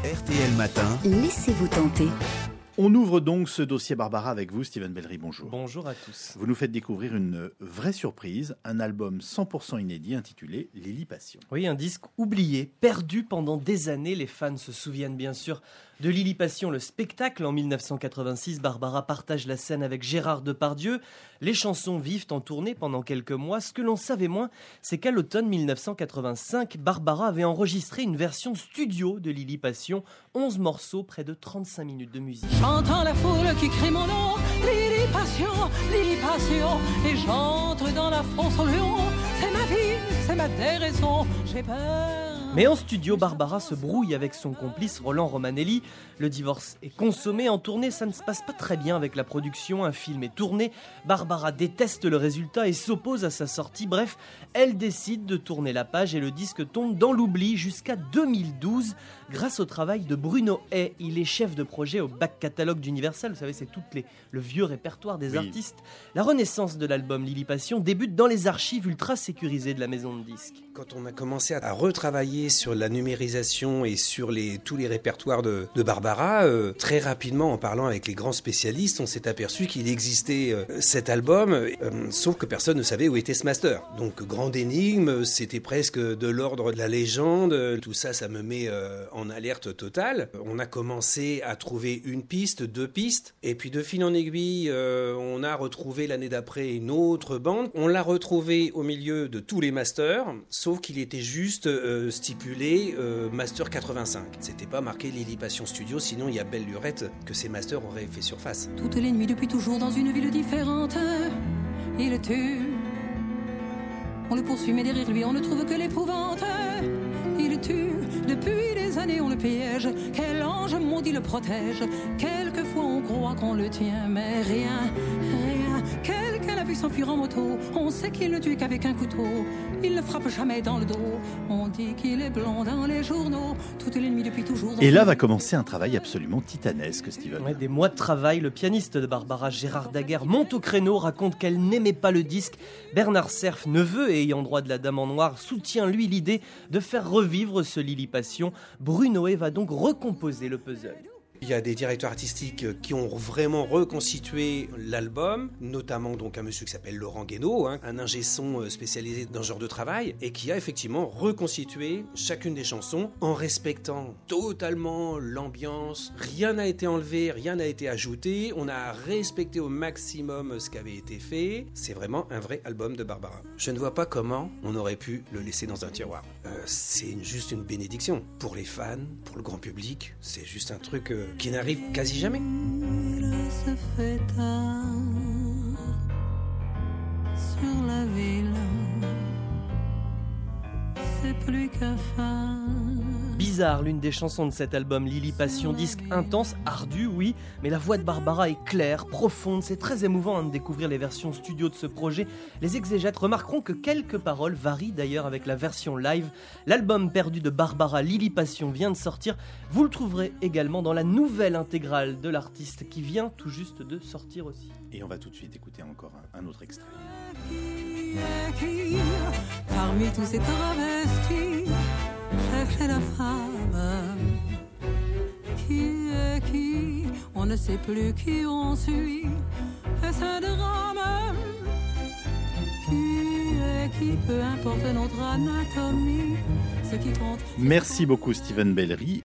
RTL Matin. Laissez-vous tenter. On ouvre donc ce dossier Barbara avec vous, Steven Bellery, bonjour. Bonjour à tous. Vous nous faites découvrir une vraie surprise, un album 100% inédit intitulé Lily Passion. Oui, un disque oublié, perdu pendant des années. Les fans se souviennent bien sûr de Lily Passion, le spectacle. En 1986, Barbara partage la scène avec Gérard Depardieu. Les chansons vivent en tournée pendant quelques mois. Ce que l'on savait moins, c'est qu'à l'automne 1985, Barbara avait enregistré une version studio de Lily Passion, 11 morceaux, près de 35 minutes de musique. J'entends la foule qui crie mon nom, Lily Passion, et j'entre dans la fosse au lion. C'est ma vie, c'est ma déraison, j'ai peur. Mais en studio, Barbara se brouille avec son complice Roland Romanelli. Le divorce est consommé. En tournée, ça ne se passe pas très bien avec la production. Un film est tourné. Barbara déteste le résultat et s'oppose à sa sortie. Bref, elle décide de tourner la page et le disque tombe dans l'oubli jusqu'à 2012 grâce au travail de Bruno Hay. Il est chef de projet au back catalogue d'Universal. Vous savez, c'est le vieux répertoire des artistes. La renaissance de l'album Lily Passion débute dans les archives ultra sécurisées de la maison de disques. Quand on a commencé à retravailler sur la numérisation et sur tous les répertoires de Barbara, très rapidement, en parlant avec les grands spécialistes, on s'est aperçu qu'il existait cet album, sauf que personne ne savait où était ce master. Donc, grande énigme, c'était presque de l'ordre de la légende. Tout ça, ça me met en alerte totale. On a commencé à trouver une piste, deux pistes, et puis de fil en aiguille, on a retrouvé l'année d'après une autre bande. On l'a retrouvé au milieu de tous les masters, sauf qu'il était juste stipulé Master 85. C'était pas marqué Lily Passion Studio, sinon il y a belle lurette que ces masters auraient fait surface. Toutes les nuits depuis toujours dans une ville différente, il tue. On le poursuit mais derrière lui on ne trouve que l'épouvante. Il tue, depuis des années on le piège. Quel ange maudit le protège. Quelquefois on croit qu'on le tient, mais rien. Quelqu'un l'a vu s'enfuir en moto. On sait qu'il ne tue qu'avec un couteau. Il ne frappe jamais dans le dos. On dit qu'il est blond dans les journaux. Toutes les nuits depuis toujours. Et là va commencer un travail absolument titanesque, Steven. Ouais, des mois de travail, le pianiste de Barbara, Gérard Daguerre, monte au créneau, raconte qu'elle n'aimait pas le disque. Bernard Cerf, neveu et ayant droit de la Dame en Noir, soutient lui l'idée de faire revivre ce Lily Passion. Bruno Hay va donc recomposer le puzzle. Il y a des directeurs artistiques qui ont vraiment reconstitué l'album, notamment donc un monsieur qui s'appelle Laurent Guénaud, un ingé son spécialisé dans ce genre de travail, et qui a effectivement reconstitué chacune des chansons en respectant totalement l'ambiance. Rien n'a été enlevé, rien n'a été ajouté. On a respecté au maximum ce qui avait été fait. C'est vraiment un vrai album de Barbara. Je ne vois pas comment on aurait pu le laisser dans un tiroir. C'est juste une bénédiction. Pour les fans, pour le grand public, c'est juste un truc qui n'arrive quasi jamais. Il se fait tard sur la ville. C'est plus qu'à fin. Bizarre, l'une des chansons de cet album, Lily Passion, disque intense, ardu, oui, mais la voix de Barbara est claire, profonde, c'est très émouvant de découvrir les versions studio de ce projet. Les exégètes remarqueront que quelques paroles varient d'ailleurs avec la version live. L'album perdu de Barbara, Lily Passion, vient de sortir. Vous le trouverez également dans la nouvelle intégrale de l'artiste qui vient tout juste de sortir aussi. Et on va tout de suite écouter encore un autre extrait. Parmi tous ces travestis, chercher la femme. Qui est qui? On ne sait plus qui on suit. Est-ce un drame? Qui est qui? Peu importe notre anatomie. Ce qui compte. Merci beaucoup, Steven Bellery.